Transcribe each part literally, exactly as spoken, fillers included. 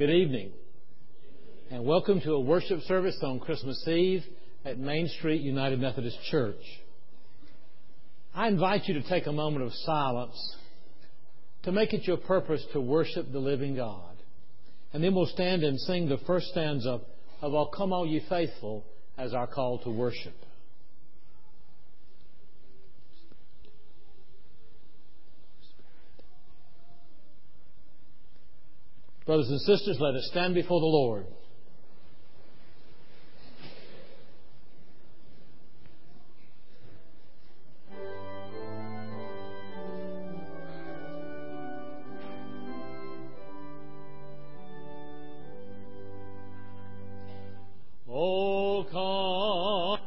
Good evening, and welcome to a worship service on Christmas Eve at Main Street United Methodist Church. I invite you to take a moment of silence to make it your purpose to worship the living God. And then we'll stand and sing the first stanza of "O Come All Ye Faithful" as our call to worship. Brothers and sisters, let us stand before the Lord. Oh, come.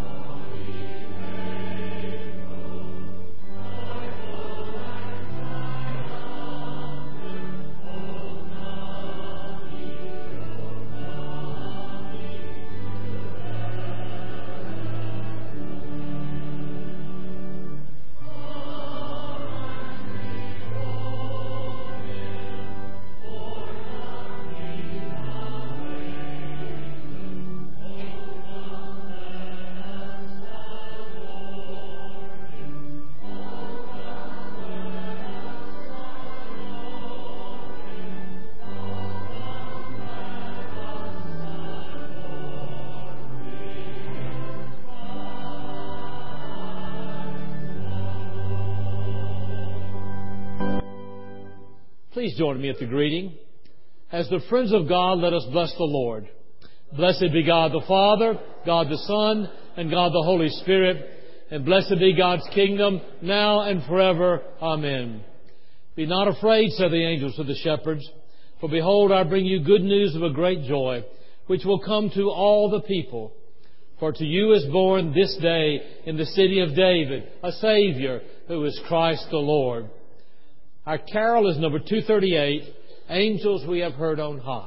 Please join me at the greeting. As the friends of God, let us bless the Lord. Blessed be God the Father, God the Son, and God the Holy Spirit. And blessed be God's kingdom, now and forever. Amen. Be not afraid, said the angels to the shepherds, for behold, I bring you good news of a great joy, which will come to all the people. For to you is born this day in the city of David a Savior, who is Christ the Lord. Our carol is number two thirty-eight, Angels We Have Heard on High.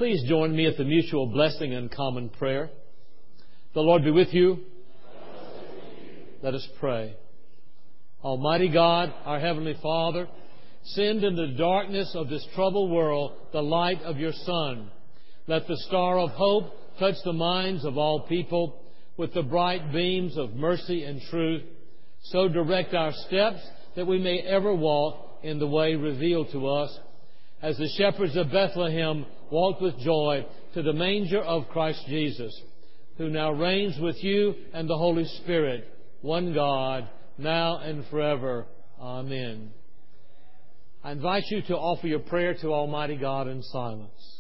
Please join me at the mutual blessing and common prayer. The Lord be with you. Let us pray. Almighty God, our Heavenly Father, send in the darkness of this troubled world the light of your Son. Let the star of hope touch the minds of all people with the bright beams of mercy and truth. So direct our steps that we may ever walk in the way revealed to us. As the shepherds of Bethlehem walked with joy to the manger of Christ Jesus, who now reigns with you and the Holy Spirit, one God, now and forever. Amen. I invite you to offer your prayer to Almighty God in silence.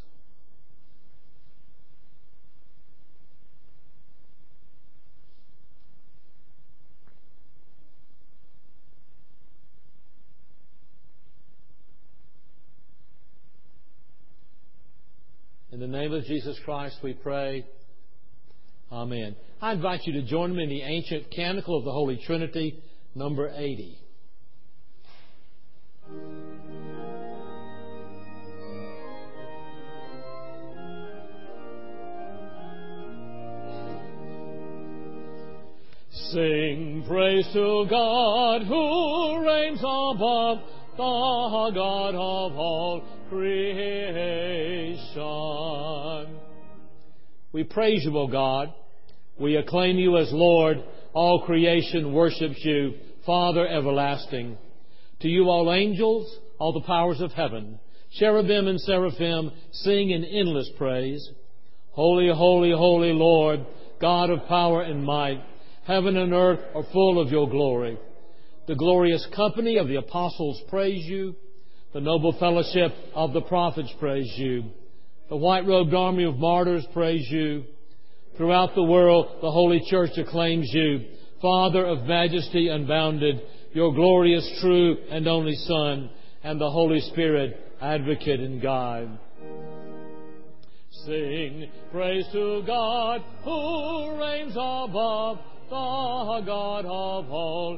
In the name of Jesus Christ we pray. Amen. I invite you to join me in the ancient canticle of the Holy Trinity, number eighty. Sing praise to God who reigns above, the God of all creation. We praise you, O God. We acclaim you as Lord. All creation worships you, Father everlasting. To you all angels, all the powers of heaven, cherubim and seraphim, sing in endless praise. Holy, holy, holy Lord, God of power and might, heaven and earth are full of your glory. The glorious company of the apostles praise you. The noble fellowship of the prophets praise you. The white-robed army of martyrs praise you. Throughout the world, the Holy Church acclaims you, Father of majesty unbounded, your glorious, true, and only Son, and the Holy Spirit, advocate and guide. Sing praise to God who reigns above, the God of all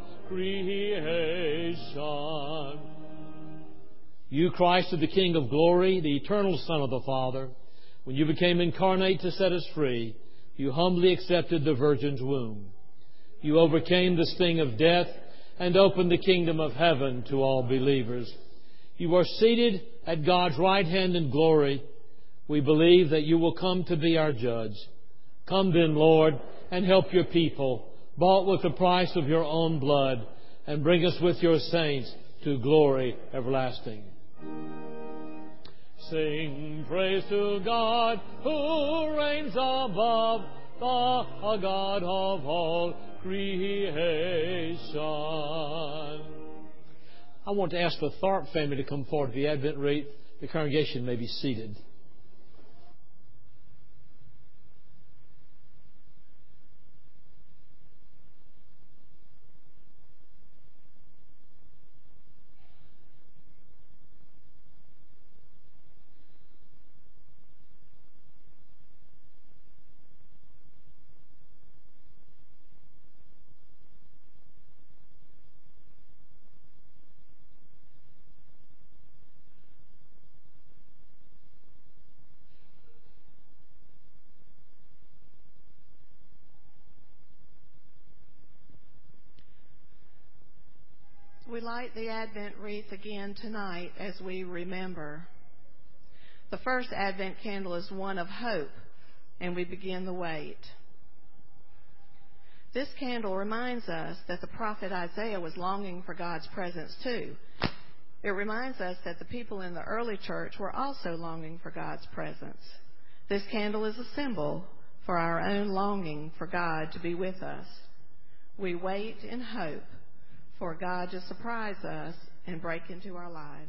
creation. You, Christ, are the King of glory, the eternal Son of the Father. When you became incarnate to set us free, you humbly accepted the Virgin's womb. You overcame the sting of death and opened the kingdom of heaven to all believers. You are seated at God's right hand in glory. We believe that you will come to be our judge. Come then, Lord, and help your people, bought with the price of your own blood, and bring us with your saints to glory everlasting. Sing praise to God who reigns above, the God of all creation. I want to ask the Tharp family to come forward to the Advent wreath. The congregation may be seated. We light the Advent wreath again tonight as we remember. The first Advent candle is one of hope, and we begin the wait. This candle reminds us that the prophet Isaiah was longing for God's presence too. It reminds us that the people in the early church were also longing for God's presence. This candle is a symbol for our own longing for God to be with us. We wait in hope for God to surprise us and break into our lives.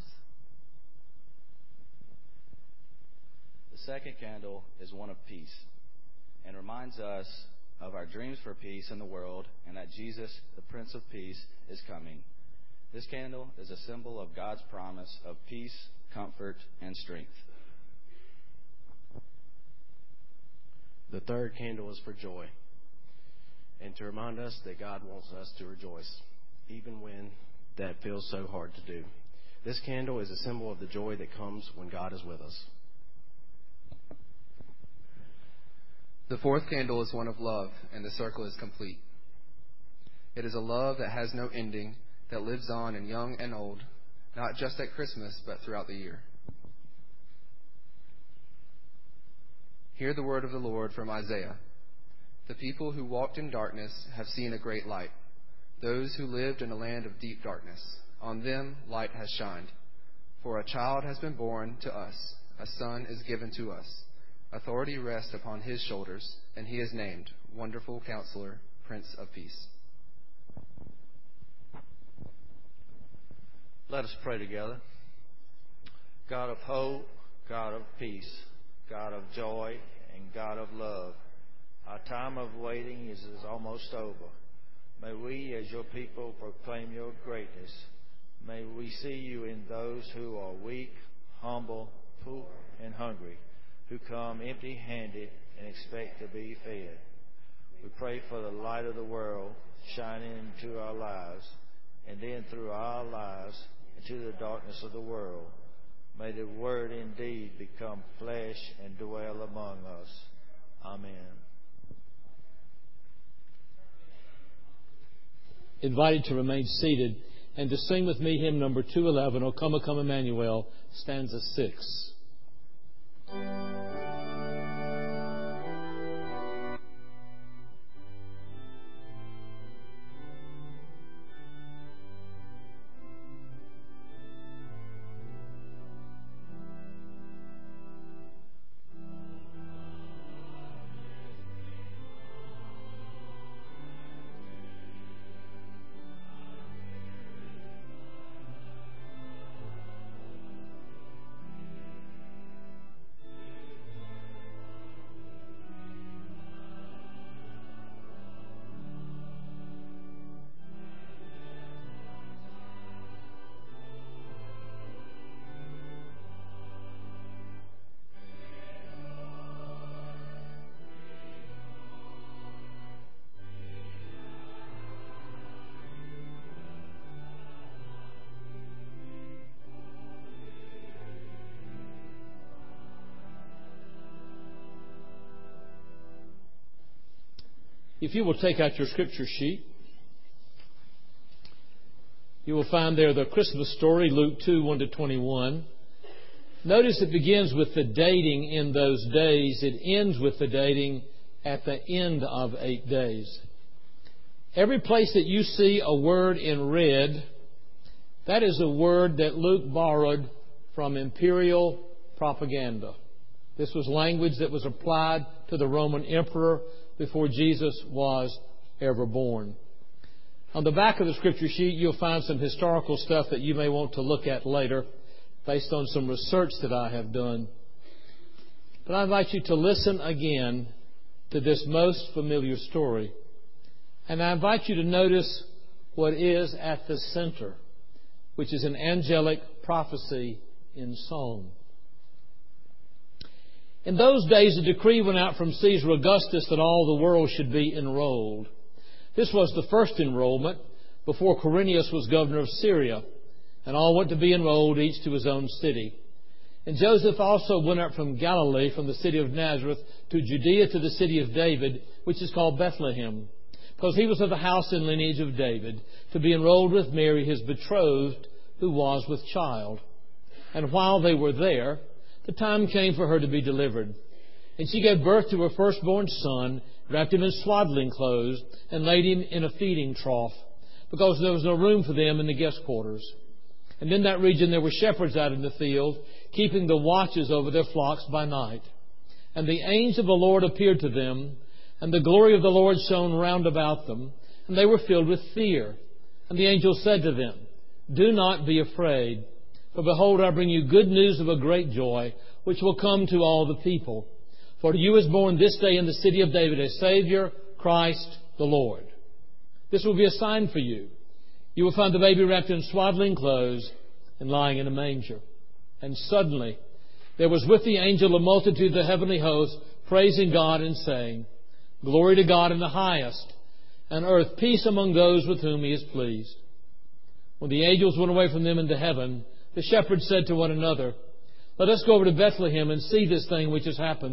The second candle is one of peace and reminds us of our dreams for peace in the world and that Jesus, the Prince of Peace, is coming. This candle is a symbol of God's promise of peace, comfort, and strength. The third candle is for joy, and to remind us that God wants us to rejoice, even when that feels so hard to do. This candle is a symbol of the joy that comes when God is with us. The fourth candle is one of love, and the circle is complete. It is a love that has no ending, that lives on in young and old, not just at Christmas, but throughout the year. Hear the word of the Lord from Isaiah. The people who walked in darkness have seen a great light. Those who lived in a land of deep darkness, on them light has shined. For a child has been born to us, a son is given to us. Authority rests upon his shoulders, and he is named Wonderful Counselor, Prince of Peace. Let us pray together. God of hope, God of peace, God of joy, and God of love, our time of waiting is, is almost over. May we, as your people, proclaim your greatness. May we see you in those who are weak, humble, poor, and hungry, who come empty-handed and expect to be fed. We pray for the light of the world shining into our lives, and then through our lives into the darkness of the world. May the Word indeed become flesh and dwell among us. Amen. Invited to remain seated and to sing with me hymn number two eleven, O Come, O Come, Emmanuel, stanza six. If you will take out your scripture sheet, you will find there the Christmas story, Luke two, one to twenty-one. Notice it begins with the dating in those days. It ends with the dating at the end of eight days. Every place that you see a word in red, that is a word that Luke borrowed from imperial propaganda. This was language that was applied to the Roman emperor before Jesus was ever born. On the back of the scripture sheet, you'll find some historical stuff that you may want to look at later based on some research that I have done. But I invite you to listen again to this most familiar story. And I invite you to notice what is at the center, which is an angelic prophecy in song. In those days, a decree went out from Caesar Augustus that all the world should be enrolled. This was the first enrollment before Quirinius was governor of Syria, and all went to be enrolled, each to his own city. And Joseph also went up from Galilee, from the city of Nazareth, to Judea, to the city of David, which is called Bethlehem, because he was of the house and lineage of David, to be enrolled with Mary, his betrothed, who was with child. And while they were there, the time came for her to be delivered. And she gave birth to her firstborn son, wrapped him in swaddling clothes, and laid him in a feeding trough, because there was no room for them in the guest quarters. And in that region there were shepherds out in the field, keeping the watches over their flocks by night. And the angel of the Lord appeared to them, and the glory of the Lord shone round about them, and they were filled with fear. And the angel said to them, Do not be afraid. For behold, I bring you good news of a great joy, which will come to all the people. For to you is born this day in the city of David a Savior, Christ the Lord. This will be a sign for you. You will find the baby wrapped in swaddling clothes and lying in a manger. And suddenly there was with the angel a multitude of the heavenly host, praising God and saying, Glory to God in the highest, and earth peace among those with whom He is pleased. When the angels went away from them into heaven, the shepherds said to one another, Let us go over to Bethlehem and see this thing which has happened,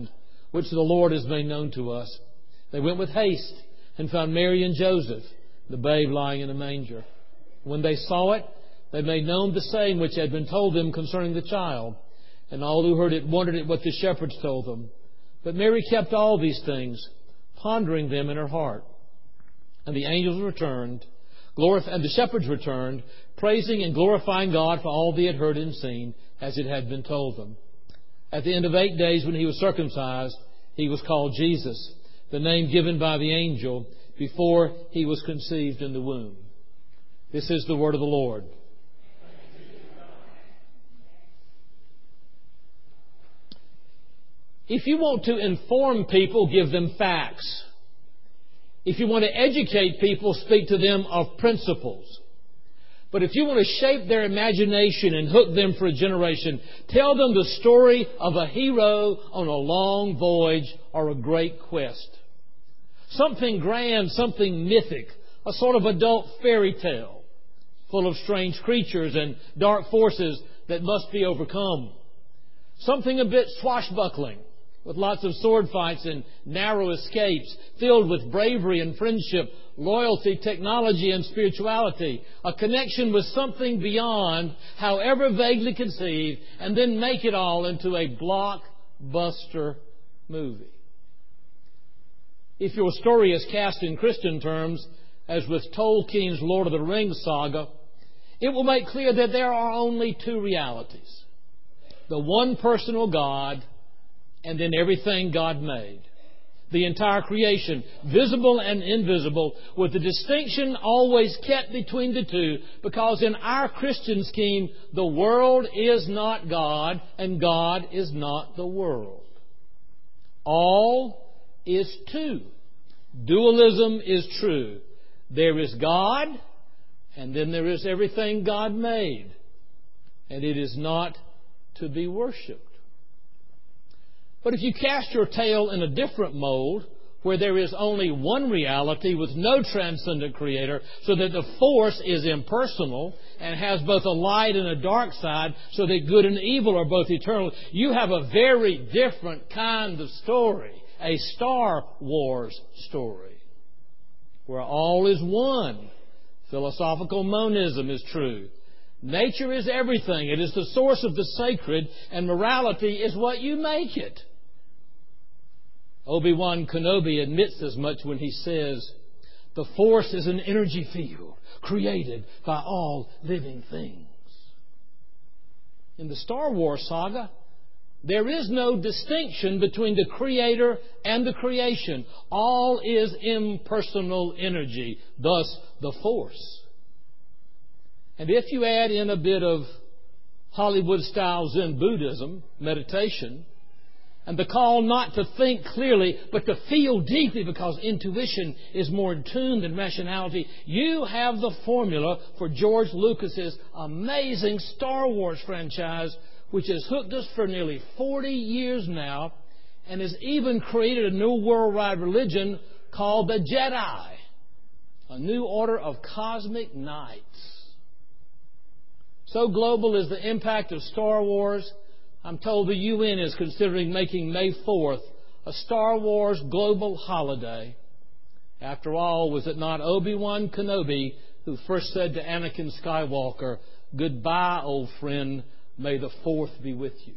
which the Lord has made known to us. They went with haste and found Mary and Joseph, the babe lying in a manger. When they saw it, they made known the saying which had been told them concerning the child. And all who heard it wondered at what the shepherds told them. But Mary kept all these things, pondering them in her heart. And the angels returned, glorif- and the shepherds returned, praising and glorifying God for all they had heard and seen, as it had been told them. At the end of eight days, when he was circumcised, he was called Jesus, the name given by the angel before he was conceived in the womb. This is the word of the Lord. If you want to inform people, give them facts. If you want to educate people, speak to them of principles. But if you want to shape their imagination and hook them for a generation, tell them the story of a hero on a long voyage or a great quest. Something grand, something mythic, a sort of adult fairy tale, full of strange creatures and dark forces that must be overcome. Something a bit swashbuckling, with lots of sword fights and narrow escapes, filled with bravery and friendship, loyalty, technology, and spirituality. A connection with something beyond, however vaguely conceived, and then make it all into a blockbuster movie. If your story is cast in Christian terms, as with Tolkien's Lord of the Rings saga, it will make clear that there are only two realities. The one personal God, and then everything God made. The entire creation, visible and invisible, with the distinction always kept between the two, because in our Christian scheme, the world is not God, and God is not the world. All is two. Dualism is true. There is God, and then there is everything God made. And it is not to be worshipped. But if you cast your tale in a different mold, where there is only one reality with no transcendent creator, so that the force is impersonal and has both a light and a dark side, so that good and evil are both eternal, you have a very different kind of story, a Star Wars story, where all is one. Philosophical monism is true. Nature is everything. It is the source of the sacred, and morality is what you make it. Obi-Wan Kenobi admits as much when he says, the Force is an energy field created by all living things. In the Star Wars saga, there is no distinction between the Creator and the creation. All is impersonal energy, thus the Force. And if you add in a bit of Hollywood-style Zen Buddhism, meditation, and the call not to think clearly, but to feel deeply, because intuition is more in tune than rationality, you have the formula for George Lucas's amazing Star Wars franchise, which has hooked us for nearly forty years now, and has even created a new worldwide religion called the Jedi, a new order of cosmic knights. So global is the impact of Star Wars, I'm told the U N is considering making May fourth a Star Wars global holiday. After all, was it not Obi-Wan Kenobi who first said to Anakin Skywalker, "Goodbye, old friend, may the fourth be with you"?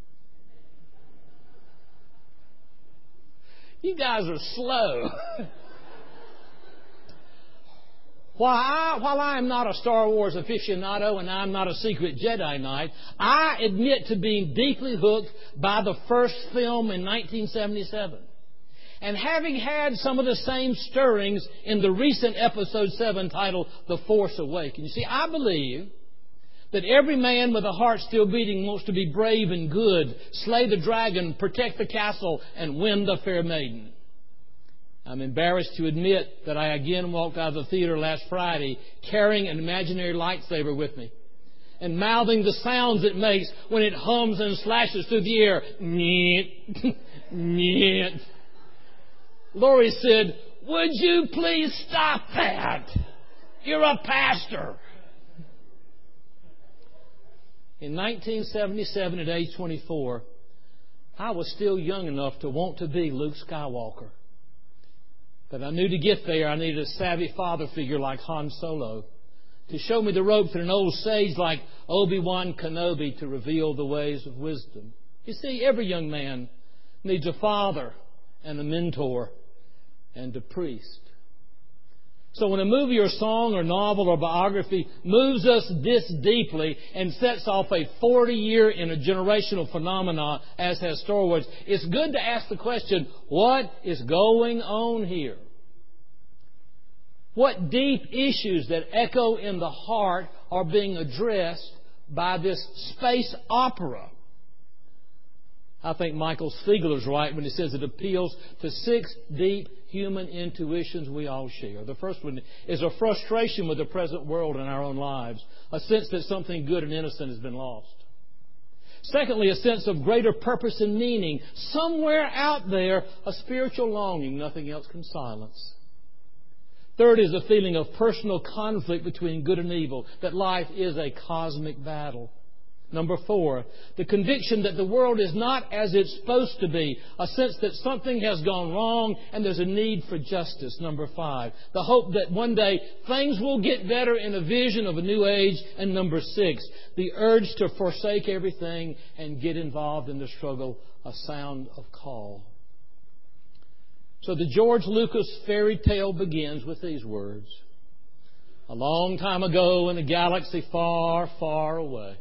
You guys are slow. While I, while I am not a Star Wars aficionado and I'm not a secret Jedi Knight, I admit to being deeply hooked by the first film in nineteen seventy-seven. And having had some of the same stirrings in the recent Episode seven titled The Force Awakens. You see, I believe that every man with a heart still beating wants to be brave and good, slay the dragon, protect the castle, and win the fair maiden. I'm embarrassed to admit that I again walked out of the theater last Friday carrying an imaginary lightsaber with me and mouthing the sounds it makes when it hums and slashes through the air. Nyet, nyet. Lori said, "Would you please stop that? You're a pastor." In nineteen seventy-seven, at age twenty-four, I was still young enough to want to be Luke Skywalker. But I knew to get there I needed a savvy father figure like Han Solo to show me the ropes and an old sage like Obi-Wan Kenobi to reveal the ways of wisdom. You see, every young man needs a father and a mentor and a priest. So when a movie or song or novel or biography moves us this deeply and sets off a forty-year and a generational phenomenon, as has Star Wars, it's good to ask the question, what is going on here? What deep issues that echo in the heart are being addressed by this space opera? I think Michael Spiegeler's right when he says it appeals to six deep human intuitions we all share. The first one is a frustration with the present world and our own lives, a sense that something good and innocent has been lost. Secondly, a sense of greater purpose and meaning. Somewhere out there, a spiritual longing nothing else can silence. Third is a feeling of personal conflict between good and evil, that life is a cosmic battle. Number four, the conviction that the world is not as it's supposed to be, a sense that something has gone wrong and there's a need for justice. Number five, the hope that one day things will get better in a vision of a new age. And number six, the urge to forsake everything and get involved in the struggle, a sound of call. So the George Lucas fairy tale begins with these words. A long time ago in a galaxy far, far away.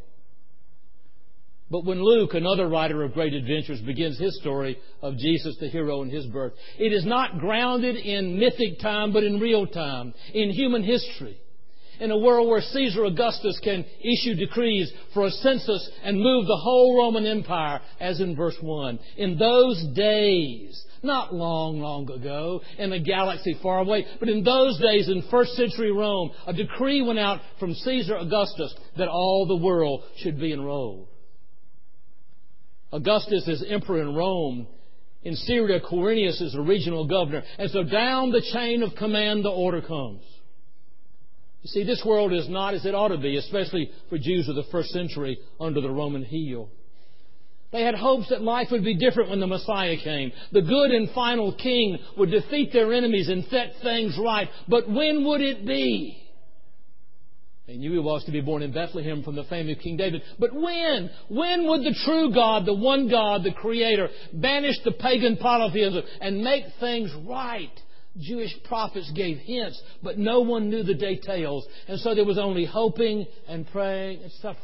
But when Luke, another writer of great adventures, begins his story of Jesus, the hero, and his birth, it is not grounded in mythic time, but in real time, in human history. In a world where Caesar Augustus can issue decrees for a census and move the whole Roman Empire, as in verse one. In those days, not long, long ago, in a galaxy far away, but in those days in first century Rome, a decree went out from Caesar Augustus that all the world should be enrolled. Augustus is emperor in Rome. In Syria, Quirinius is the regional governor. And so down the chain of command, the order comes. You see, this world is not as it ought to be, especially for Jews of the first century under the Roman heel. They had hopes that life would be different when the Messiah came. The good and final king would defeat their enemies and set things right. But when would it be? They knew he was to be born in Bethlehem from the family of King David. But when? When would the true God, the one God, the Creator, banish the pagan polytheism and make things right? Jewish prophets gave hints, but no one knew the details. And so there was only hoping and praying and suffering.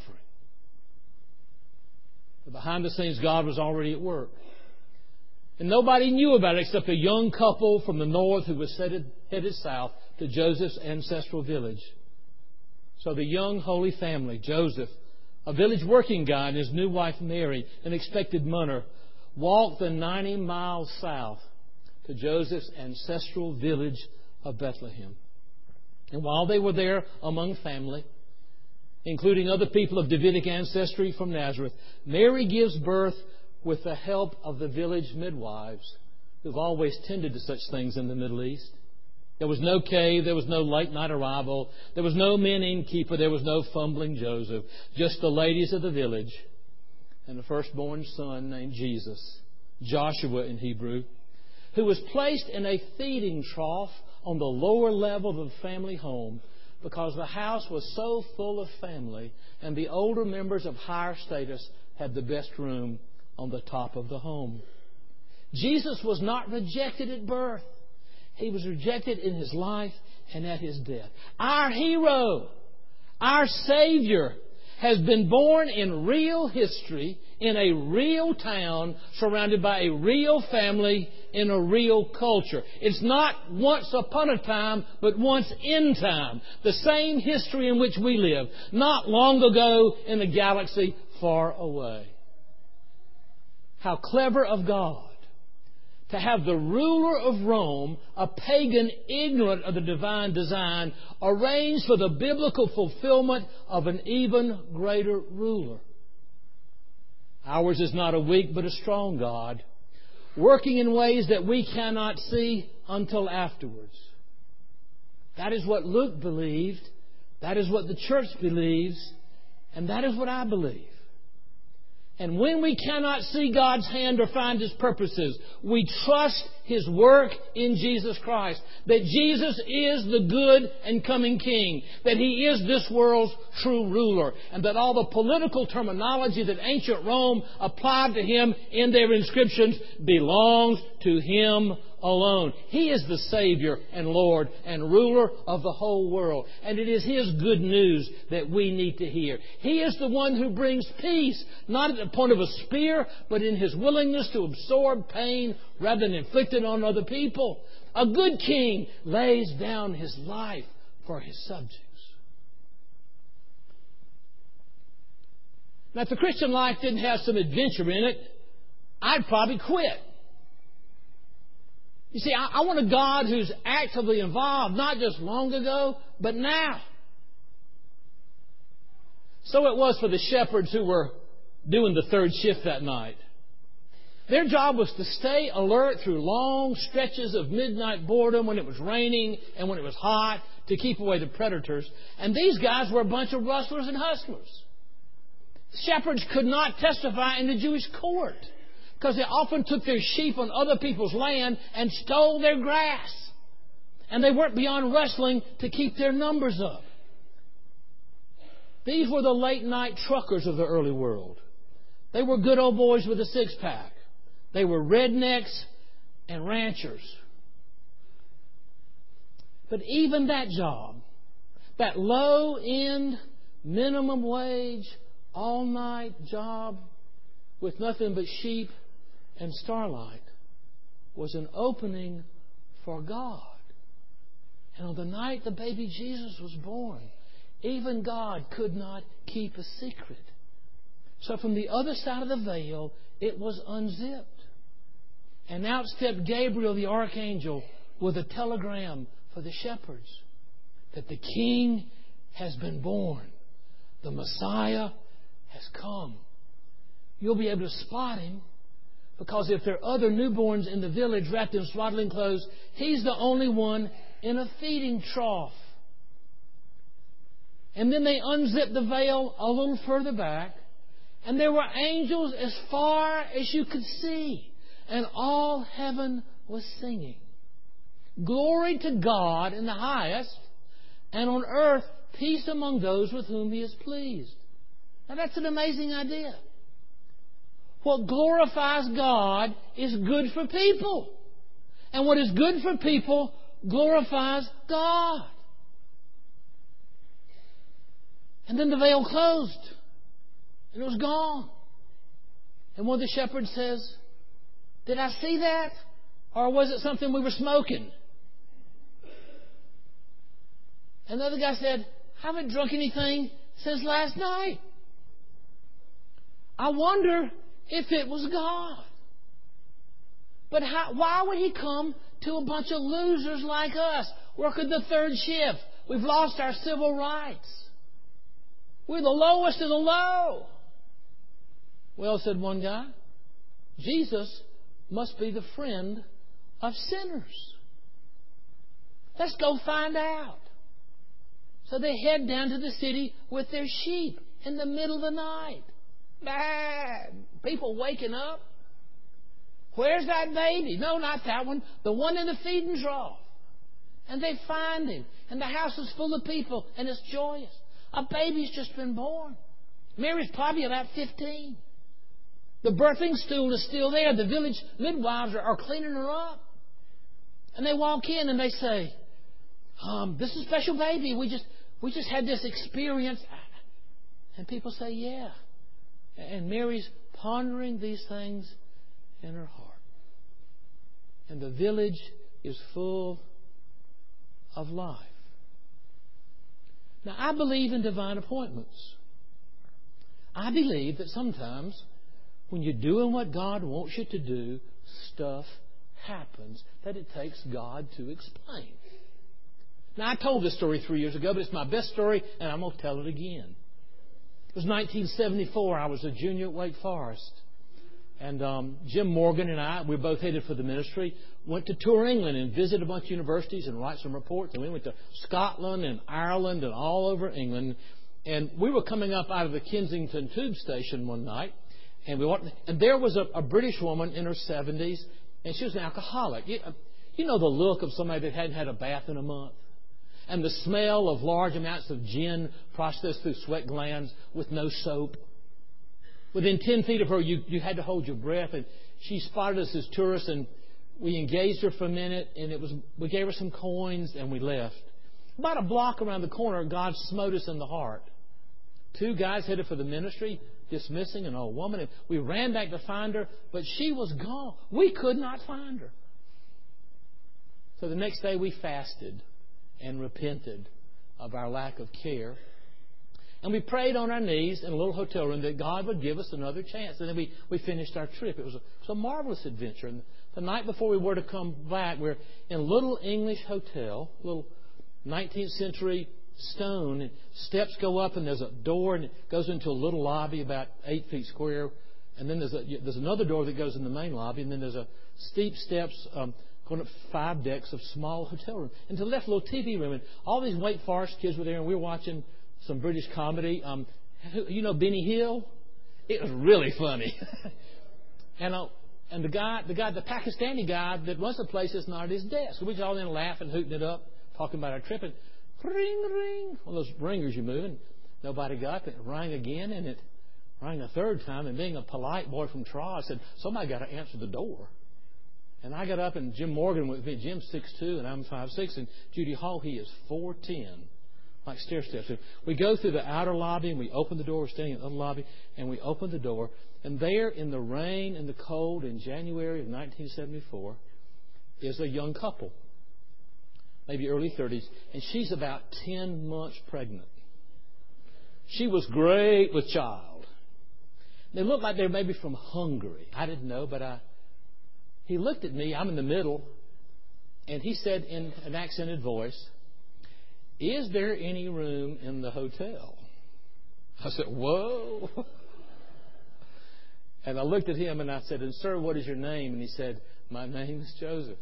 But behind the scenes, God was already at work. And nobody knew about it except a young couple from the north who was headed, headed south to Joseph's ancestral village. So the young holy family, Joseph, a village working guy, and his new wife Mary, an expected mother, walked the ninety miles south to Joseph's ancestral village of Bethlehem. And while they were there among family, including other people of Davidic ancestry from Nazareth, Mary gives birth with the help of the village midwives who've always tended to such things in the Middle East. There was no cave, there was no late night arrival, there was no men innkeeper, there was no fumbling Joseph, just the ladies of the village and the firstborn son named Jesus, Joshua in Hebrew, who was placed in a feeding trough on the lower level of the family home because the house was so full of family and the older members of higher status had the best room on the top of the home. Jesus was not rejected at birth. He was rejected in His life and at His death. Our hero, our Savior, has been born in real history, in a real town, surrounded by a real family, in a real culture. It's not once upon a time, but once in time. The same history in which we live, not long ago in a galaxy far away. How clever of God to have the ruler of Rome, a pagan ignorant of the divine design, arrange for the biblical fulfillment of an even greater ruler. Ours is not a weak but a strong God, working in ways that we cannot see until afterwards. That is what Luke believed. That is what the church believes. And that is what I believe. And when we cannot see God's hand or find His purposes, we trust His work in Jesus Christ. That Jesus is the good and coming King. That He is this world's true ruler. And that all the political terminology that ancient Rome applied to Him in their inscriptions belongs to Him alone. He is the Savior and Lord and ruler of the whole world. And it is His good news that we need to hear. He is the one who brings peace, not at the point of a spear, but in His willingness to absorb pain rather than inflict it on other people. A good king lays down his life for his subjects. Now, if the Christian life didn't have some adventure in it, I'd probably quit. You see, I, I want a God who's actively involved, not just long ago, but now. So it was for the shepherds who were doing the third shift that night. Their job was to stay alert through long stretches of midnight boredom when it was raining and when it was hot to keep away the predators. And these guys were a bunch of rustlers and hustlers. Shepherds could not testify in the Jewish court because they often took their sheep on other people's land and stole their grass. And they weren't beyond wrestling to keep their numbers up. These were the late night truckers of the early world. They were good old boys with a six-pack. They were rednecks and ranchers. But even that job, that low-end, minimum wage, all-night job with nothing but sheep and starlight, was an opening for God. And on the night the baby Jesus was born, even God could not keep a secret. So from the other side of the veil, it was unzipped. And out stepped Gabriel the archangel with a telegram for the shepherds that the King has been born. The Messiah has come. You'll be able to spot Him because if there are other newborns in the village wrapped in swaddling clothes, He's the only one in a feeding trough. And then they unzipped the veil a little further back, and there were angels as far as you could see. And all heaven was singing. Glory to God in the highest, and on earth peace among those with whom He is pleased. Now that's an amazing idea. What glorifies God is good for people. And what is good for people glorifies God. And then the veil closed. And it was gone. And one of the shepherds says, "Did I see that? Or was it something we were smoking?" And the other guy said, "I haven't drunk anything since last night. I wonder if it was God." But how, why would He come to a bunch of losers like us, working the third shift? We've lost our civil rights. We're the lowest of the low. Well, said one guy, Jesus must be the friend of sinners. Let's go find out. So they head down to the city with their sheep in the middle of the night. Bah! People waking up. Where's that baby? No, not that one. The one in the feeding trough. And they find Him. And the house is full of people. And it's joyous. A baby's just been born. Mary's probably about fifteen. The birthing stool is still there. The village midwives are, are cleaning her up. And they walk in and they say, um, this is a special baby. We just, we just had this experience. And people say, yeah. And Mary's pondering these things in her heart. And the village is full of life. Now, I believe in divine appointments. I believe that sometimes when you're doing what God wants you to do, stuff happens that it takes God to explain. Now, I told this story three years ago, but it's my best story, and I'm going to tell it again. It was nineteen seventy-four. I was a junior at Wake Forest. And um, Jim Morgan and I, we were both headed for the ministry, went to tour England and visit a bunch of universities and write some reports. And we went to Scotland and Ireland and all over England. And we were coming up out of the Kensington tube station one night. And we walked, and there was a, a British woman in her seventies, and she was an alcoholic. You, you know the look of somebody that hadn't had a bath in a month? And the smell of large amounts of gin processed through sweat glands with no soap. Within ten feet of her, you, you had to hold your breath. And she spotted us as tourists, and we engaged her for a minute, and it was we gave her some coins, and we left. About a block around the corner, God smote us in the heart. Two guys headed for the ministry, dismissing an old woman. And we ran back to find her, but she was gone. We could not find her. So the next day we fasted and repented of our lack of care. And we prayed on our knees in a little hotel room that God would give us another chance. And then we, we finished our trip. It was, a, it was a marvelous adventure. And the night before we were to come back, we're in a little English hotel, little nineteenth century stone. And steps go up, and there's a door, and it goes into a little lobby about eight feet square. And then there's a, there's another door that goes in the main lobby. And then there's a steep steps um, going up five decks of small hotel room. And to the left, a little T V room. And all these Wake Forest kids were there, and we were watching some British comedy. Um, you know Benny Hill? It was really funny. and uh, and the guy, the guy, the Pakistani guy that runs the place is not at his desk. We was all in laughing, hooting it up, talking about our trip. And ring, ring, one of those ringers you move, and nobody got it. It rang again, and it rang a third time. And being a polite boy from Troy, I said, somebody got to answer the door. And I got up, and Jim Morgan went with me. Jim's six two, and I'm five six, and Judy Hall, he is four ten. Like stair steps. We go through the outer lobby, and we open the door. We're standing in the lobby, and we open the door. And there, in the rain and the cold, in January of nineteen seventy-four, is a young couple, maybe early thirties, and she's about ten months pregnant. She was great with child. They looked like they were maybe from Hungary. I didn't know, but I. He looked at me. I'm in the middle, and he said in an accented voice, "Is there any room in the hotel?" I said, "Whoa." And I looked at him and I said, "And sir, what is your name?" And he said, "My name is Joseph."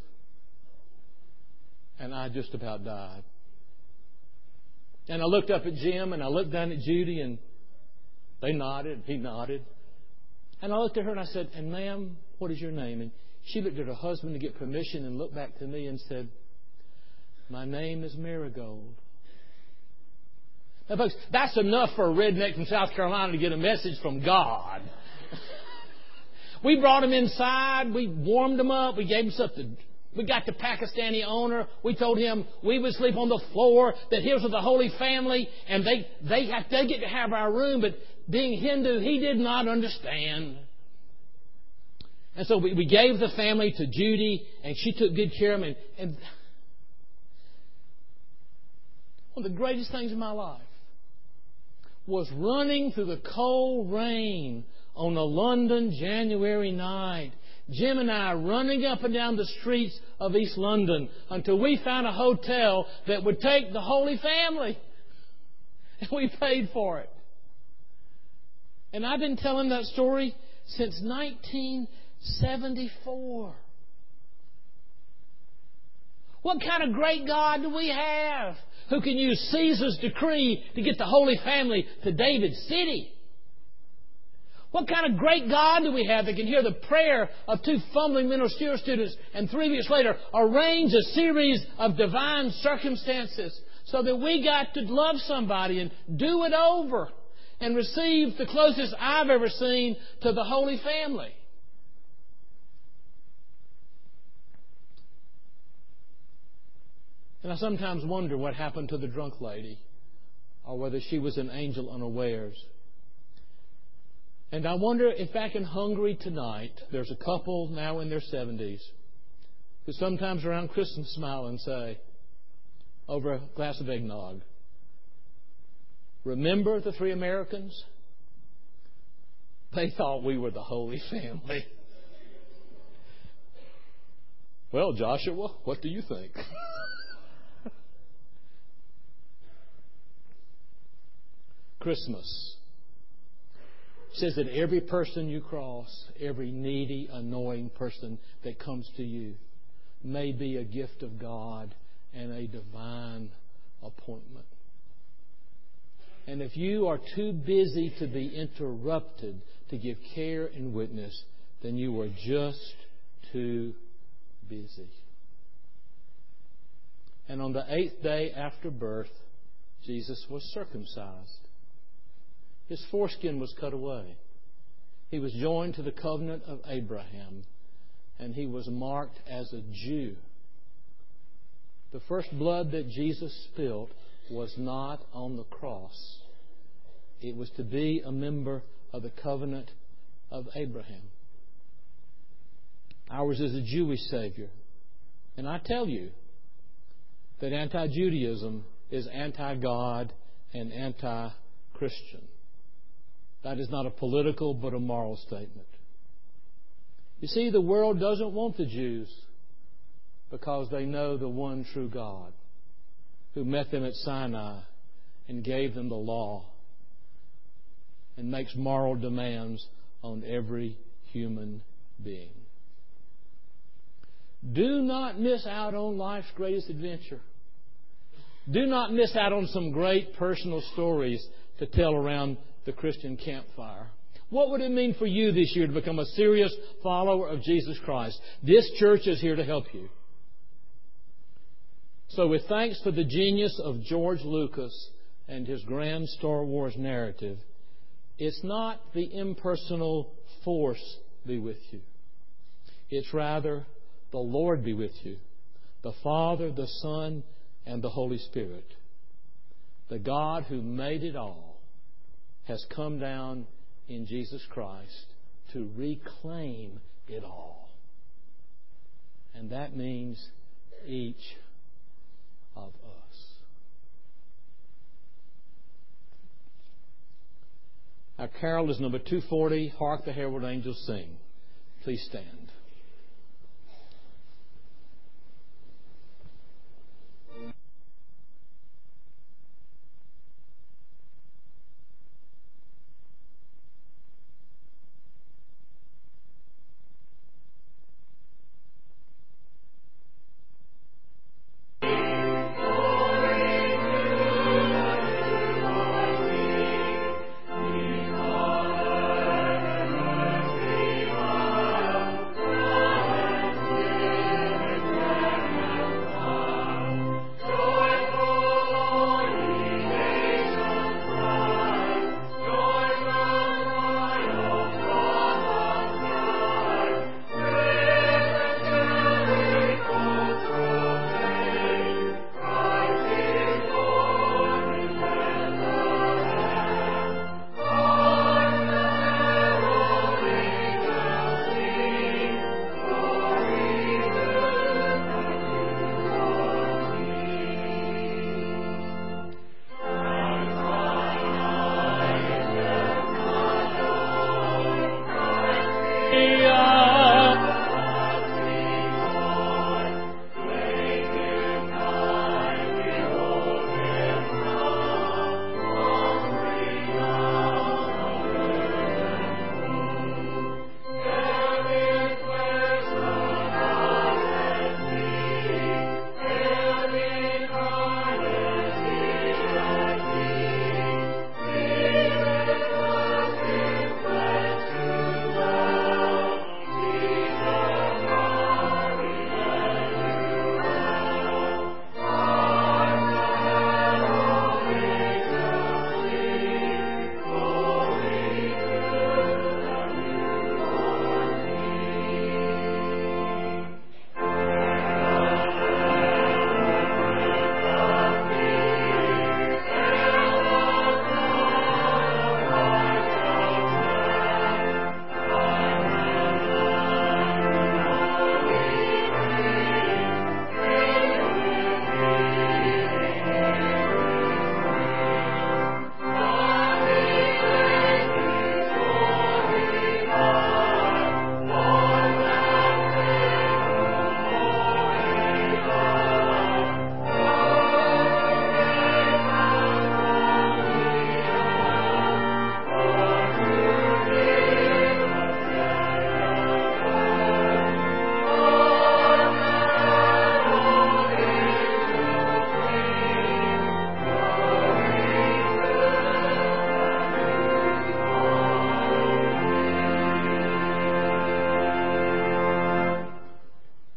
And I just about died. And I looked up at Jim and I looked down at Judy, and they nodded. He nodded. And I looked at her and I said, "And ma'am, what is your name?" And she looked at her husband to get permission and looked back to me and said, "My name is Marigold." Now, folks, that's enough for a redneck from South Carolina to get a message from God. We brought him inside. We warmed him up. We gave him something. We got the Pakistani owner. We told him we would sleep on the floor, that he was with the Holy Family, and they they have, they get to have our room. But being Hindu, he did not understand. And so we, we gave the family to Judy, and she took good care of him. And, and one of the greatest things in my life was running through the cold rain on a London January night. Jim and I running up and down the streets of East London until we found a hotel that would take the Holy Family. And we paid for it. And I've been telling that story since nineteen seventy-four. What kind of great God do we have who can use Caesar's decree to get the Holy Family to David's city? What kind of great God do we have that can hear the prayer of two fumbling ministerial students and three weeks later arrange a series of divine circumstances so that we got to love somebody and do it over and receive the closest I've ever seen to the Holy Family? And I sometimes wonder what happened to the drunk lady, or whether she was an angel unawares. And I wonder if back in Hungary tonight, there's a couple now in their seventies who sometimes around Christmas smile and say, over a glass of eggnog, "Remember the three Americans? They thought we were the Holy Family." Well, Joshua, what do you think? Christmas says that every person you cross, every needy, annoying person that comes to you, may be a gift of God and a divine appointment. And if you are too busy to be interrupted to give care and witness, then you are just too busy. And on the eighth day after birth, Jesus was circumcised. His foreskin was cut away. He was joined to the covenant of Abraham, and he was marked as a Jew. The first blood that Jesus spilled was not on the cross. It was to be a member of the covenant of Abraham. Ours is a Jewish Savior. And I tell you that anti-Judaism is anti-God and anti-Christian. That is not a political but a moral statement. You see, the world doesn't want the Jews because they know the one true God who met them at Sinai and gave them the law and makes moral demands on every human being. Do not miss out on life's greatest adventure. Do not miss out on some great personal stories to tell around the Christian campfire. What would it mean for you this year to become a serious follower of Jesus Christ? This church is here to help you. So with thanks for the genius of George Lucas and his grand Star Wars narrative, it's not the impersonal force be with you. It's rather the Lord be with you, the Father, the Son, and the Holy Spirit. The God who made it all has come down in Jesus Christ to reclaim it all. And that means each of us. Our carol is number two forty, Hark the Herald Angels Sing. Please stand. Thank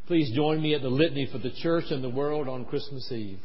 Please join me at the litany for the church and the world on Christmas Eve.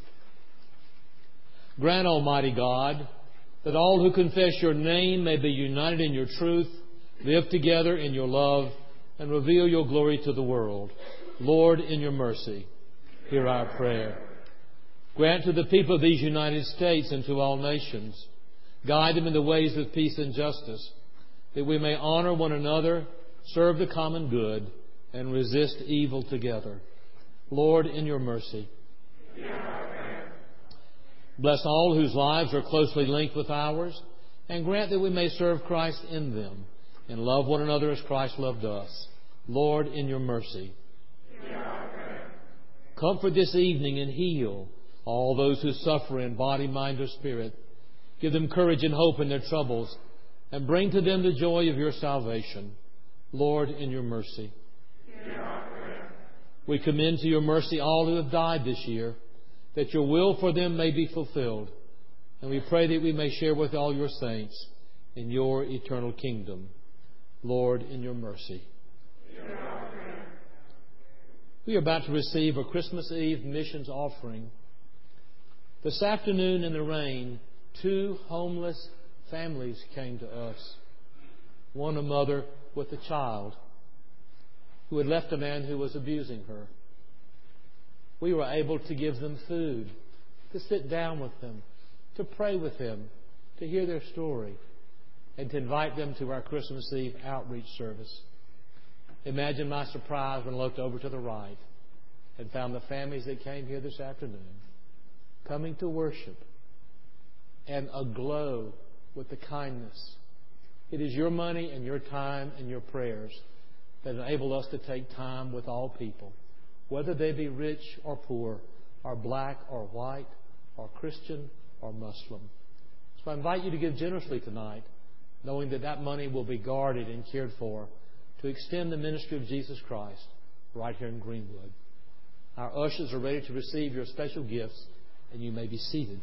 Grant, Almighty God, that all who confess your name may be united in your truth, live together in your love, and reveal your glory to the world. Lord, in your mercy, hear our prayer. Grant to the people of these United States and to all nations, guide them in the ways of peace and justice, that we may honor one another, serve the common good, and resist evil together. Lord, in your mercy, hear our prayer. Bless all whose lives are closely linked with ours, and grant that we may serve Christ in them and love one another as Christ loved us. Lord, in your mercy, hear our prayer. Comfort this evening and heal all those who suffer in body, mind, or spirit. Give them courage and hope in their troubles, and bring to them the joy of your salvation. Lord, in your mercy, hear our prayer. We commend to your mercy all who have died this year, that your will for them may be fulfilled. And we pray that we may share with all your saints in your eternal kingdom. Lord, in your mercy, hear our prayer. We are about to receive a Christmas Eve missions offering. This afternoon in the rain, two homeless families came to us. One a mother with a child who had left a man who was abusing her. We were able to give them food, to sit down with them, to pray with them, to hear their story, and to invite them to our Christmas Eve outreach service. Imagine my surprise when I looked over to the right and found the families that came here this afternoon coming to worship and aglow with the kindness. It is your money and your time and your prayers that enable us to take time with all people, whether they be rich or poor, or black or white, or Christian or Muslim. So I invite you to give generously tonight, knowing that that money will be guarded and cared for to extend the ministry of Jesus Christ right here in Greenwood. Our ushers are ready to receive your special gifts, and you may be seated.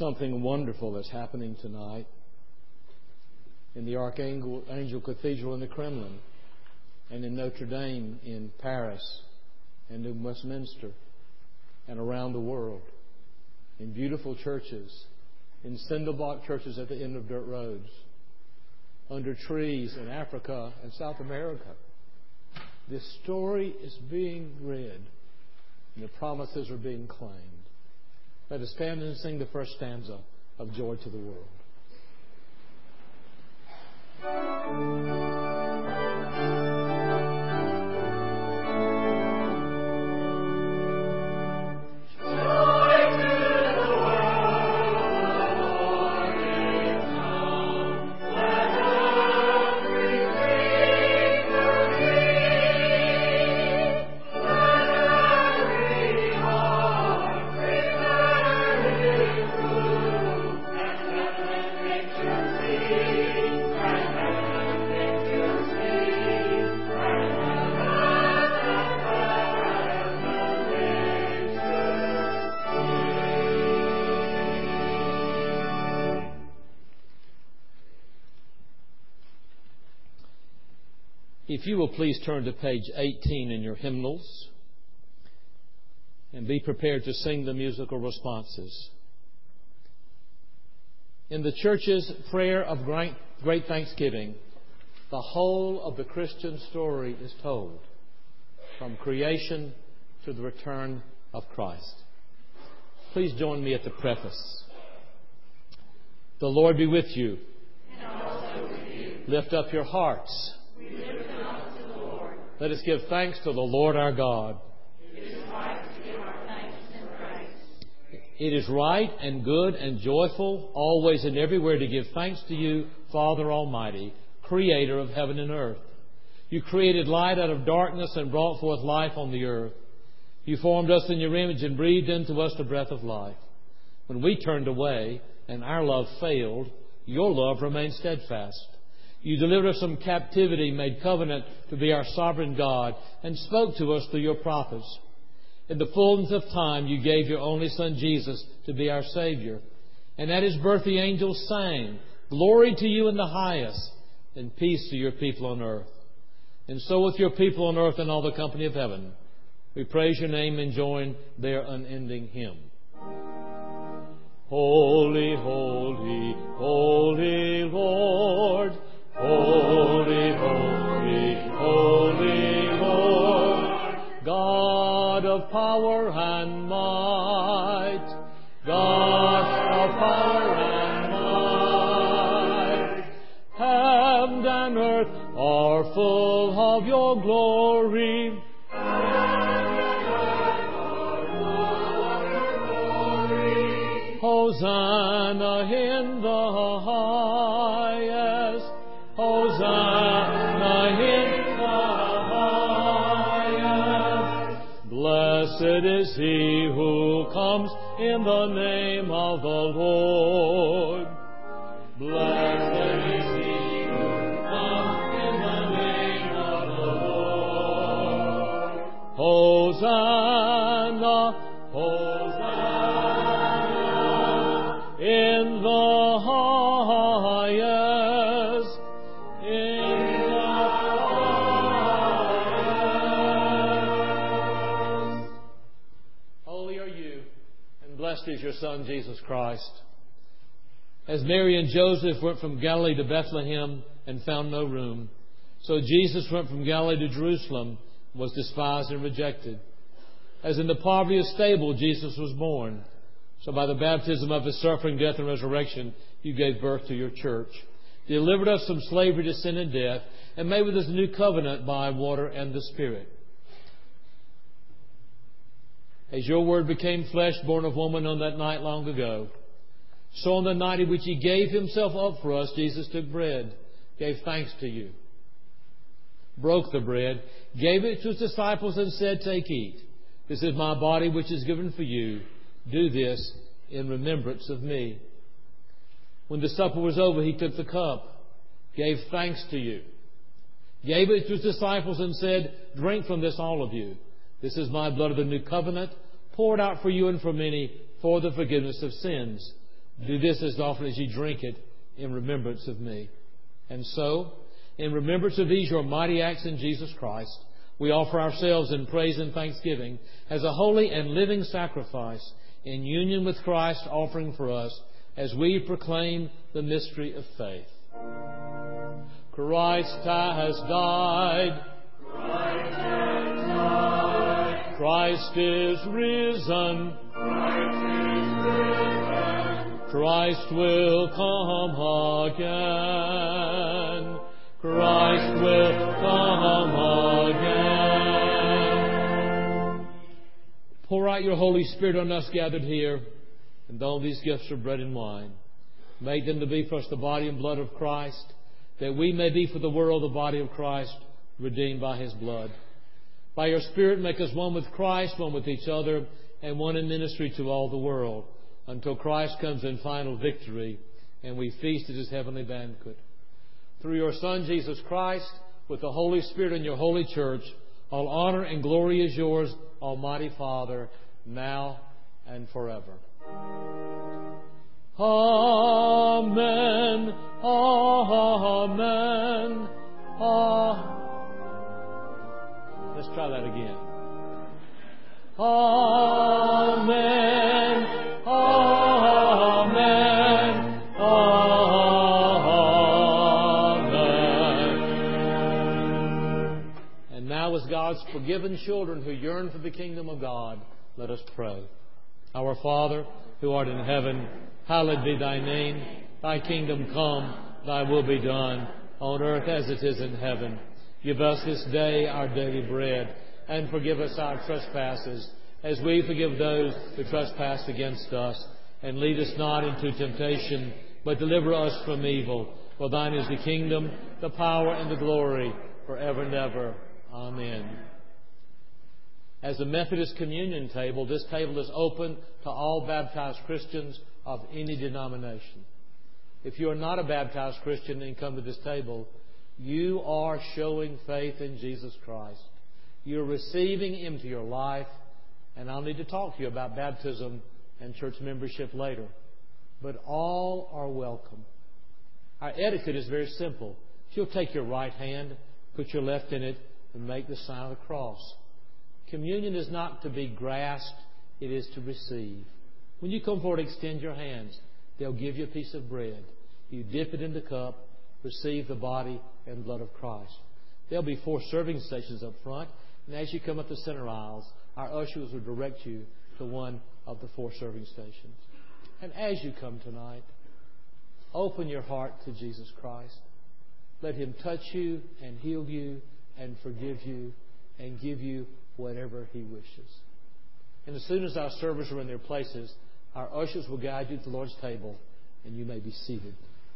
something wonderful that's happening tonight in the Archangel Angel Cathedral in the Kremlin, and in Notre Dame in Paris, and in Westminster, and around the world, in beautiful churches, in cinder block churches at the end of dirt roads, under trees in Africa and South America. This story is being read, and the promises are being claimed. Let us stand and sing the first stanza of Joy to the World. If you will please turn to page eighteen in your hymnals and be prepared to sing the musical responses. In the church's prayer of great, great thanksgiving, the whole of the Christian story is told, from creation to the return of Christ. Please join me at the preface. The Lord be with you. And also with you. Lift up your hearts. Let us give thanks to the Lord our God. It is right to give our thanks and praise. It is right and good and joyful, always and everywhere, to give thanks to you, Father Almighty, Creator of heaven and earth. You created light out of darkness and brought forth life on the earth. You formed us in your image and breathed into us the breath of life. When we turned away and our love failed, your love remained steadfast. You delivered us from captivity, made covenant to be our sovereign God, and spoke to us through your prophets. In the fullness of time, you gave your only Son, Jesus, to be our Savior. And at His birth, the angels sang, "Glory to you in the highest, and peace to your people on earth." And so with your people on earth and all the company of heaven, we praise your name and join their unending hymn. Holy, holy, holy Lord, holy, holy, holy Lord, God of power and might, God of power and might, heaven and earth are full of your glory. Hosanna in the highest, Hosanna in the highest. Blessed is he who comes in the name of the Lord. Blessed is he who comes in the name of the Lord. Hosanna, Hosanna in the highest, in the highest. Holy are you, and blessed is your Son, Jesus Christ. As Mary and Joseph went from Galilee to Bethlehem and found no room, so Jesus went from Galilee to Jerusalem, was despised and rejected. As in the poverty of stable Jesus was born, so by the baptism of His suffering, death, and resurrection, you gave birth to your church, delivered us from slavery to sin and death, and made with us a new covenant by water and the Spirit. As your word became flesh, born of woman on that night long ago, so on the night in which He gave Himself up for us, Jesus took bread, gave thanks to you, broke the bread, gave it to His disciples, and said, "Take, eat. This is my body which is given for you. Do this in remembrance of me." When the supper was over, He took the cup, gave thanks to you, gave it to His disciples, and said, "Drink from this, all of you. This is my blood of the new covenant, poured out for you and for many for the forgiveness of sins. Do this as often as ye drink it in remembrance of me. And so, in remembrance of these your mighty acts in Jesus Christ, we offer ourselves in praise and thanksgiving as a holy and living sacrifice in union with Christ offering for us as we proclaim the mystery of faith. Christ has died. Christ has died. Christ is risen. Christ is risen. Christ will come again. Christ will come again. Pour out your Holy Spirit on us gathered here, and all these gifts of bread and wine. Make them to be for us the body and blood of Christ, that we may be for the world the body of Christ, redeemed by His blood. By your Spirit, make us one with Christ, one with each other, and one in ministry to all the world, until Christ comes in final victory, and we feast at His heavenly banquet. Through your Son, Jesus Christ, with the Holy Spirit and your holy church, all honor and glory is yours, Almighty Father, now and forever. Amen. Amen. Amen. Let's try that again. Amen. Amen. Amen. And now, as God's forgiven children who yearn for the kingdom of God, let us pray. Our Father, who art in heaven, hallowed be thy name. Thy kingdom come, thy will be done, on earth as it is in heaven. Give us this day our daily bread, and forgive us our trespasses, as we forgive those who trespass against us. And lead us not into temptation, but deliver us from evil. For thine is the kingdom, the power, and the glory, forever and ever. Amen. As a Methodist communion table, this table is open to all baptized Christians of any denomination. If you are not a baptized Christian and come to this table, you are showing faith in Jesus Christ. You're receiving Him to your life, and I'll need to talk to you about baptism and church membership later. But all are welcome. Our etiquette is very simple. If you'll take your right hand, put your left in it, and make the sign of the cross. Communion is not to be grasped, it is to receive. When you come forward, extend your hands. They'll give you a piece of bread. You dip it in the cup, receive the body and blood of Christ. There'll be four serving stations up front, and as you come up the center aisles, our ushers will direct you to one of the four serving stations. And as you come tonight, open your heart to Jesus Christ. Let Him touch you and heal you and forgive you and give you whatever He wishes. And as soon as our servers are in their places, our ushers will guide you to the Lord's table, and you may be seated.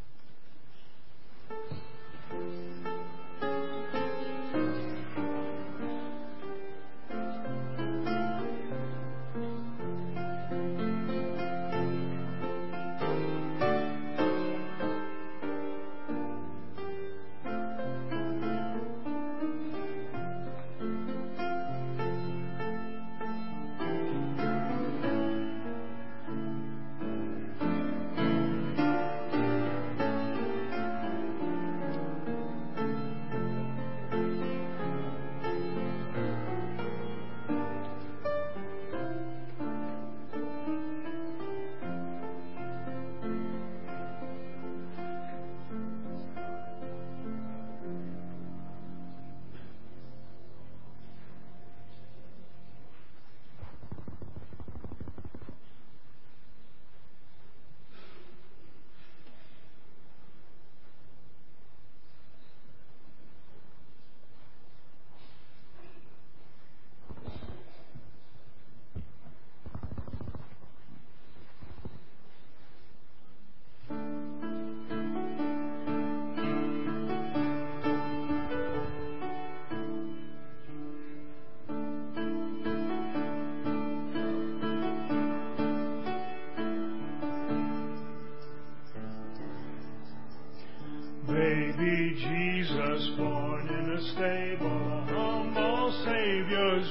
Baby Jesus, born in a stable, a humble Savior's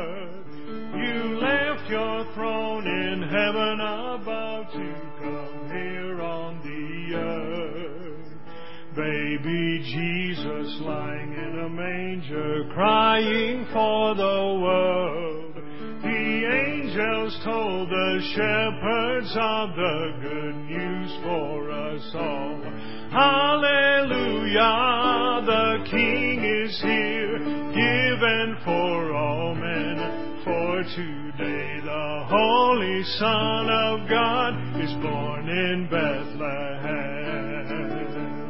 birth. You left your throne in heaven above to come Baby Jesus lying in a manger, crying for the world. The angels told the shepherds of the good news for us all. Hallelujah, the King is here, given for all men. For today the Holy Son of God is born in Bethlehem.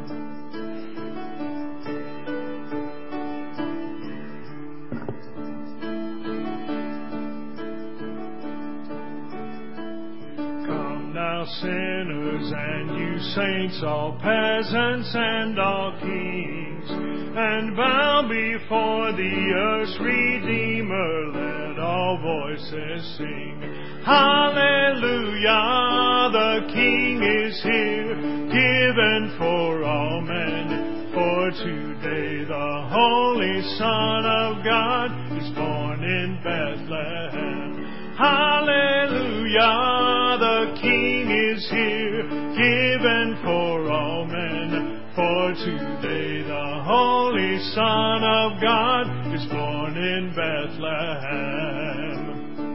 Now sinners and you saints, all peasants and all kings, and bow before the earth's Redeemer, let all voices sing. Hallelujah, the King is here, given for all men. For today the Holy Son of God is born in Bethlehem. Hallelujah, the King is here, given for all men. For today the Holy Son of God is born in Bethlehem.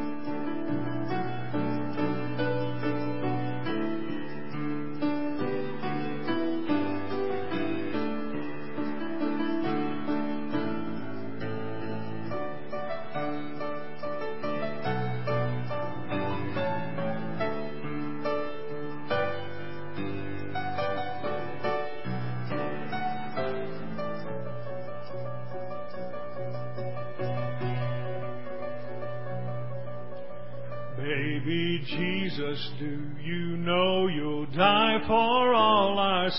Baby Jesus, do you know you'll die for all our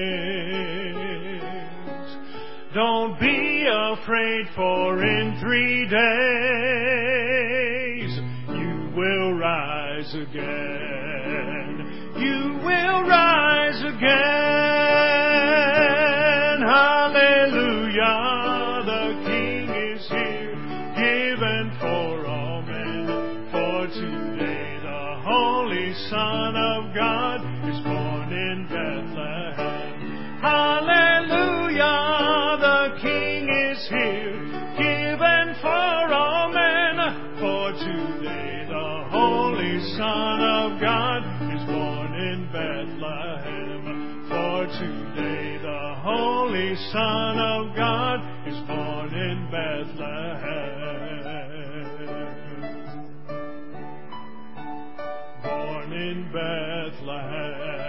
sins? Don't be afraid, for in three days you will rise again. You will rise again. Hallelujah, the King is here, given for all men. For today the Holy Son of God is born in Bethlehem. Hallelujah, the King is here, given for all men. For today the Holy Son of God is born in Bethlehem. For today the Holy Son of God is born in Bethlehem. Born in Bethlehem.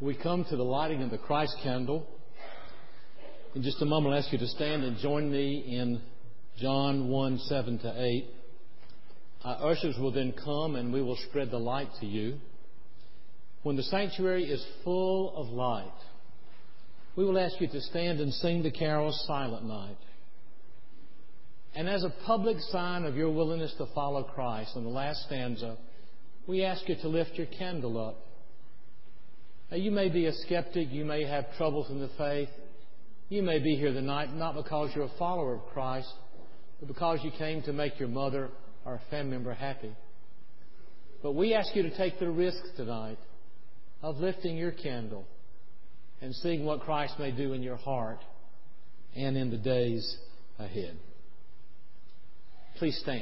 we come to the lighting of the Christ candle. In just a moment, I'll ask you to stand and join me in John one, seven to eight. Our ushers will then come and we will spread the light to you. When the sanctuary is full of light, we will ask you to stand and sing the carol Silent Night. And as a public sign of your willingness to follow Christ, in the last stanza, we ask you to lift your candle up. Now, you may be a skeptic, you may have troubles in the faith, you may be here tonight not because you're a follower of Christ, but because you came to make your mother or a family member happy. But we ask you to take the risk tonight of lifting your candle and seeing what Christ may do in your heart and in the days ahead. Please stand.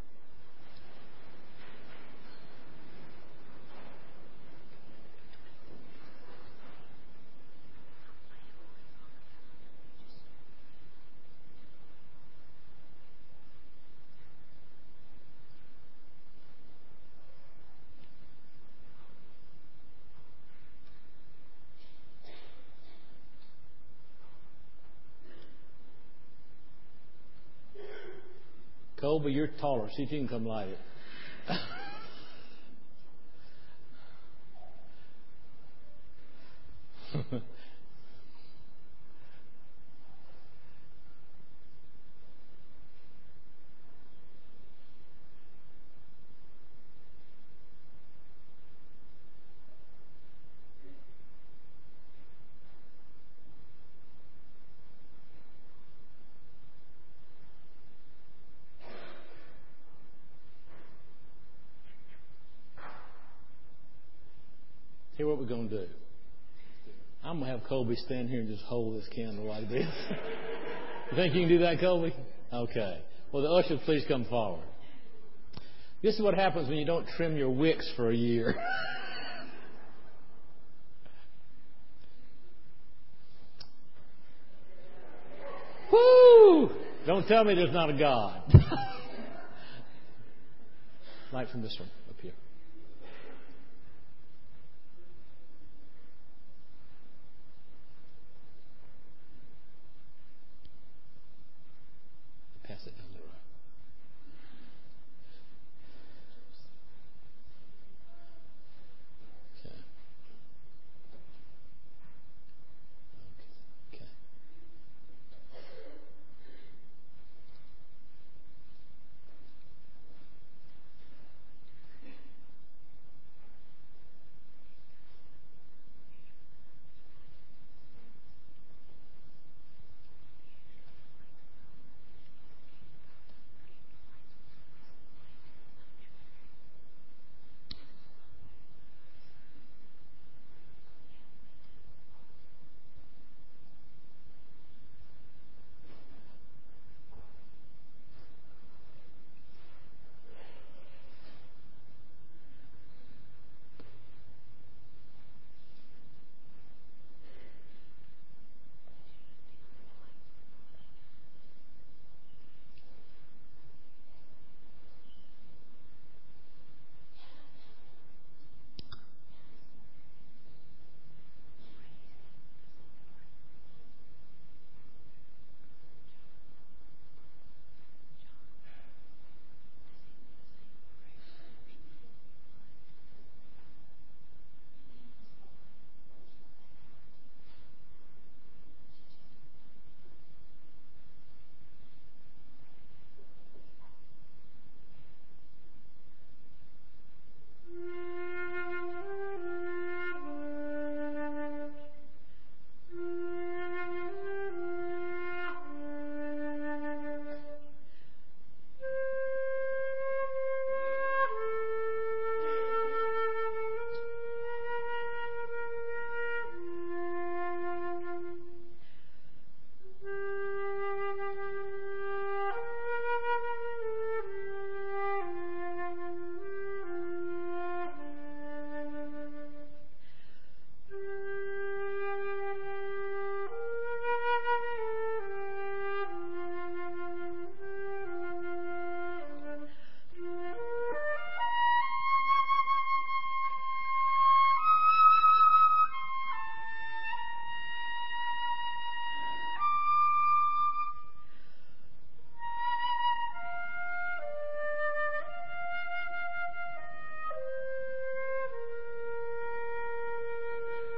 Colby, you're taller. See if you can come light it. Here's what we're going to do. I'm going to have Colby stand here and just hold this candle like this. You think you can do that, Colby? Okay. Well, the ushers, please come forward. This is what happens when you don't trim your wicks for a year. Woo! Don't tell me there's not a God. Light from this room, up here. Pass it down the road. Okay. Okay. Okay.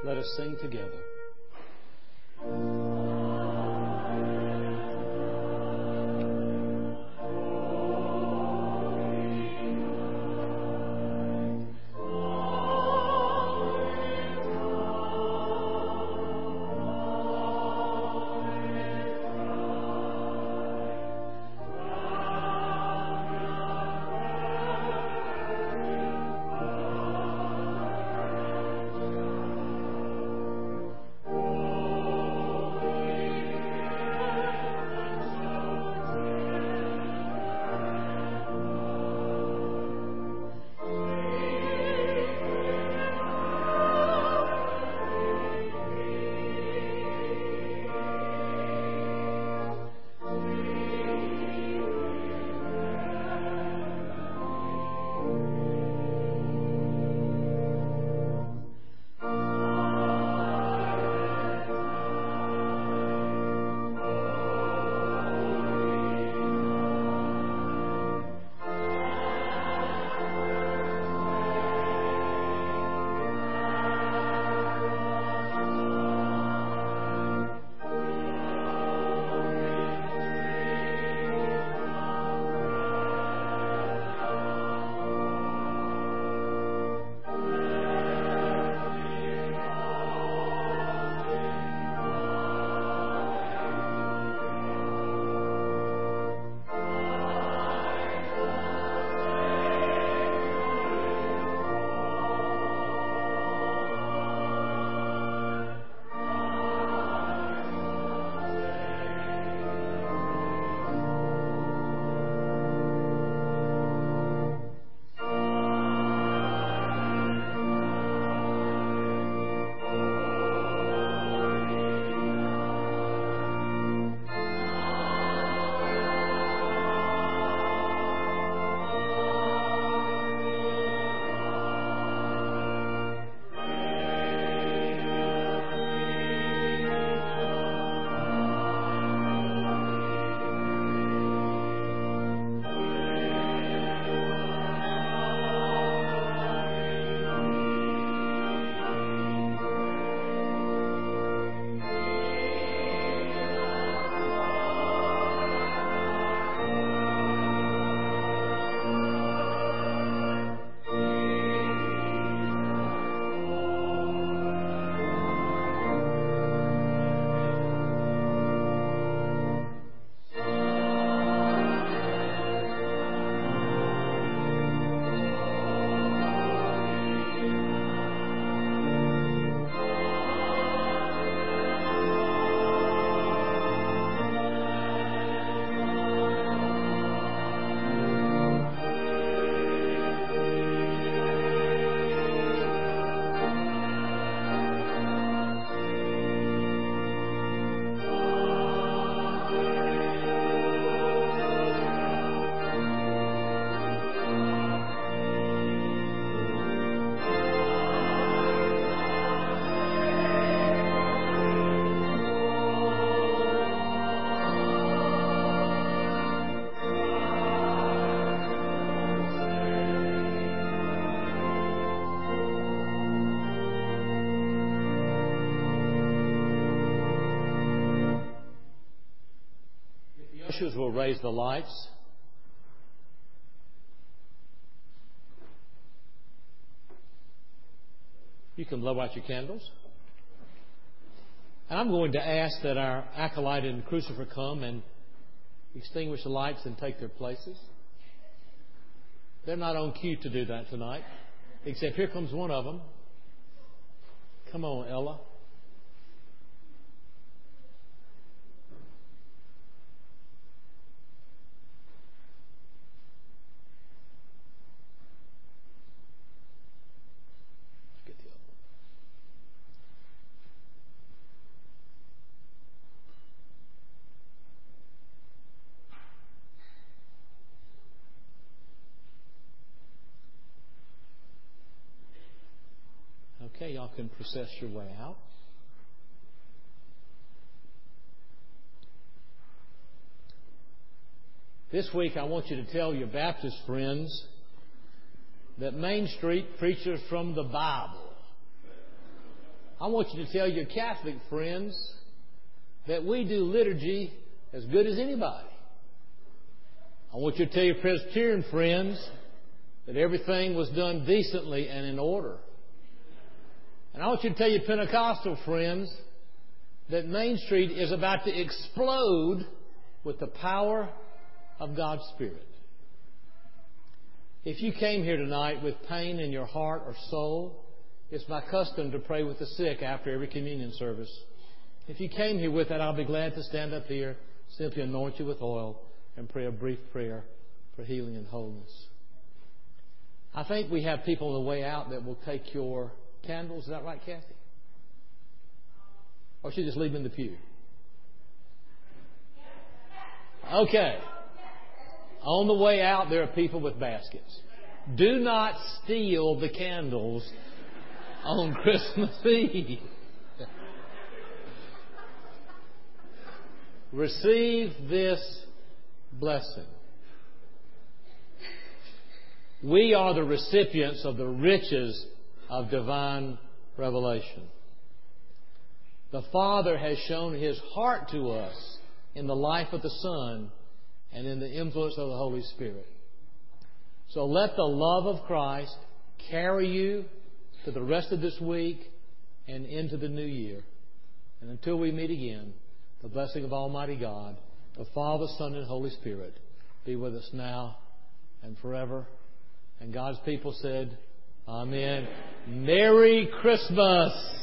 Let us sing together. Ushers will raise the lights. You can blow out your candles. And I'm going to ask that our acolyte and crucifer come and extinguish the lights and take their places. They're not on cue to do that tonight, except here comes one of them. Come on, Ella. Okay, y'all can process your way out. This week I want you to tell your Baptist friends that Main Street preachers from the Bible I want you to tell your Catholic friends that we do liturgy as good as anybody. I want you to tell your Presbyterian friends that everything was done decently and in order. And I want you to tell your Pentecostal friends that Main Street is about to explode with the power of God's Spirit. If you came here tonight with pain in your heart or soul, it's my custom to pray with the sick after every communion service. If you came here with that, I'll be glad to stand up here, simply anoint you with oil, and pray a brief prayer for healing and wholeness. I think we have people on the way out that will take your candles. Is that right, Kathy? Or should you just leave them in the pew? Okay. On the way out, there are people with baskets. Do not steal the candles on Christmas Eve. Receive this blessing. We are the recipients of the riches of divine revelation. The Father has shown His heart to us in the life of the Son and in the influence of the Holy Spirit. So let the love of Christ carry you to the rest of this week and into the new year. And until we meet again, the blessing of Almighty God, the Father, Son, and Holy Spirit be with us now and forever. And God's people said, Amen. Merry Christmas!